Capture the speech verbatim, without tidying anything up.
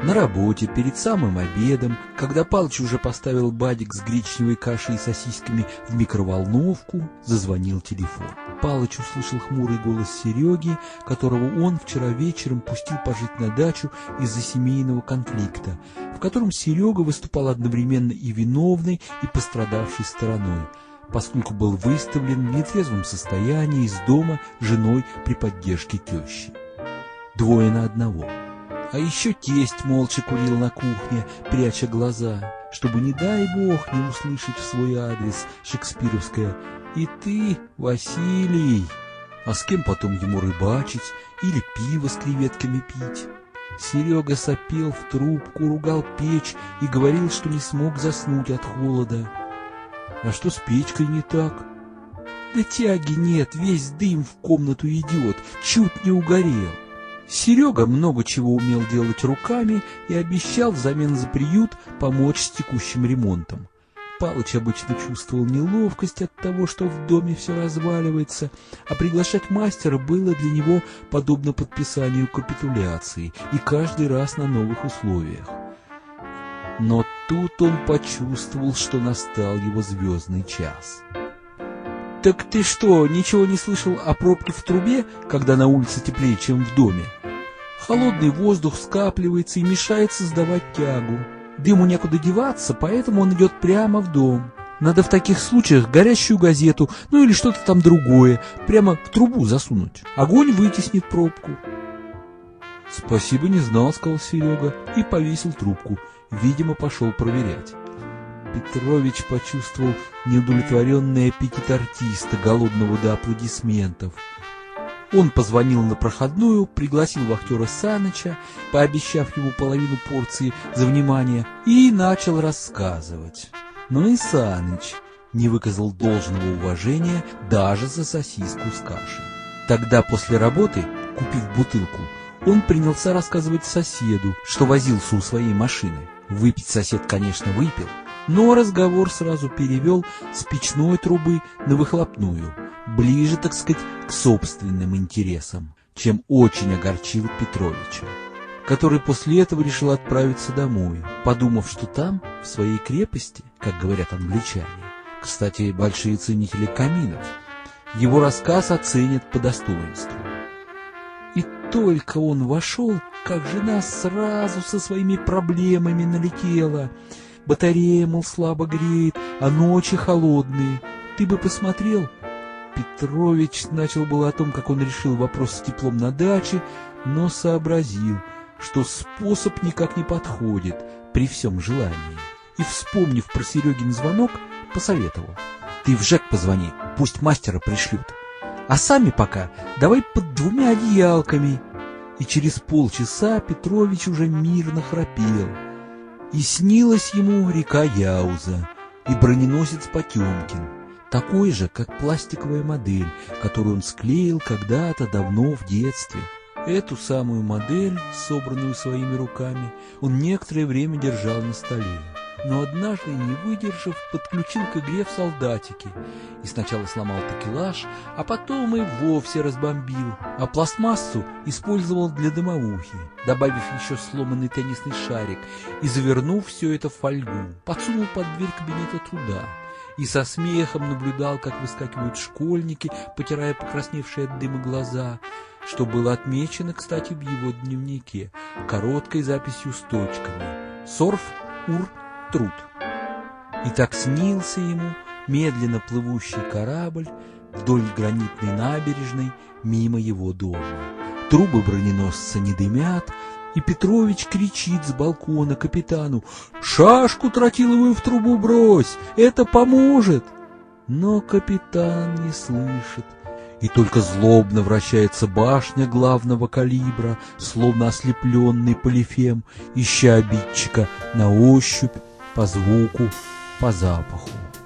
На работе, перед самым обедом, когда Палыч уже поставил бадик с гречневой кашей и сосисками в микроволновку, зазвонил телефон. Палыч услышал хмурый голос Сереги, которого он вчера вечером пустил пожить на дачу из-за семейного конфликта, в котором Серега выступал одновременно и виновной, и пострадавшей стороной, поскольку был выставлен в нетрезвом состоянии из дома женой при поддержке тещи. Двое на одного. А еще тесть молча курил на кухне, пряча глаза, чтобы, не дай бог, не услышать в свой адрес шекспировское «И ты, Василий!» А с кем потом ему рыбачить или пиво с креветками пить? Серега сопел в трубку, ругал печь и говорил, что не смог заснуть от холода. А что с печкой не так? Да тяги нет, весь дым в комнату идет, чуть не угорел. Серега много чего умел делать руками и обещал взамен за приют помочь с текущим ремонтом. Палыч обычно чувствовал неловкость от того, что в доме все разваливается, а приглашать мастера было для него подобно подписанию капитуляции, и каждый раз на новых условиях. Но тут он почувствовал, что настал его звездный час. «Так ты что, ничего не слышал о пробке в трубе, когда на улице теплее, чем в доме? Холодный воздух скапливается и мешает создавать тягу. Дыму некуда деваться, поэтому он идет прямо в дом. Надо в таких случаях горящую газету, ну или что-то там другое, прямо в трубу засунуть. Огонь вытеснит пробку». «Спасибо, не знал», — сказал Серега и повесил трубку. Видимо, пошел проверять. Петрович почувствовал неудовлетворенный аппетит артиста, голодного до аплодисментов. Он позвонил на проходную, пригласил вахтера Саныча, пообещав ему половину порции за внимание, и начал рассказывать. Но и Саныч не выказал должного уважения даже за сосиску с кашей. Тогда после работы, купив бутылку, он принялся рассказывать соседу, что возился у своей машины. Выпить сосед, конечно, выпил, но разговор сразу перевел с печной трубы на выхлопную, ближе, так сказать, к собственным интересам, чем очень огорчил Петровича, который после этого решил отправиться домой, подумав, что там, в своей крепости, как говорят англичане, кстати, большие ценители каминов, его рассказ оценят по достоинству. И только он вошел, как жена сразу со своими проблемами налетела. Батарея, мол, слабо греет, а ночи холодные. Ты бы посмотрел. Петрович начал было о том, как он решил вопрос с теплом на даче, но сообразил, что способ никак не подходит при всем желании. И, вспомнив про Серегин звонок, посоветовал: «Ты в ЖЭК позвони, пусть мастера пришлют. А сами пока давай под двумя одеялками». И через полчаса Петрович уже мирно храпел. И снилась ему река Яуза и броненосец Потемкин, такой же, как пластиковая модель, которую он склеил когда-то давно в детстве. Эту самую модель, собранную своими руками, он некоторое время держал на столе, но однажды, не выдержав, подключил к игре в солдатики и сначала сломал такелаж, а потом и вовсе разбомбил, а пластмассу использовал для дымовухи, добавив еще сломанный теннисный шарик и завернув все это в фольгу, подсунул под дверь кабинета труда и со смехом наблюдал, как выскакивают школьники, потирая покрасневшие от дыма глаза, что было отмечено, кстати, в его дневнике короткой записью с точками: «Сорф, ур, труд». И так снился ему медленно плывущий корабль вдоль гранитной набережной мимо его дома. Трубы броненосца не дымят, и Петрович кричит с балкона капитану: «Шашку тротиловую в трубу брось, это поможет!» Но капитан не слышит, и только злобно вращается башня главного калибра, словно ослепленный Полифем, ища обидчика на ощупь, по звуку, по запаху.